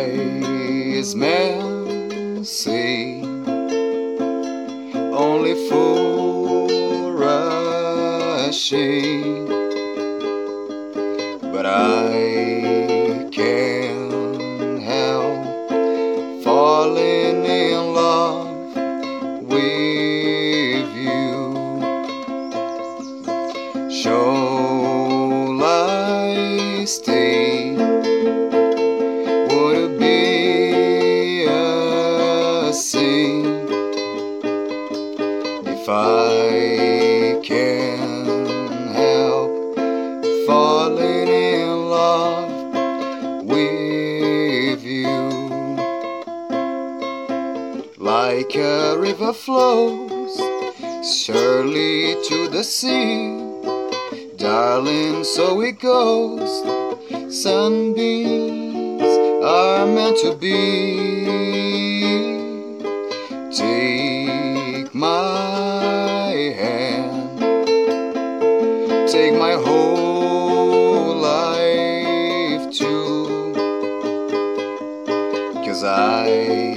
wise men say only fools rushing, but I can't help falling in love with you. Shall I stay? Would it be a sin if I can't help falling in love with you? Like a river flows surely to the sea, darling, so it goes. Sunbeams are meant to be. Take my hand, take my whole life too, 'cause I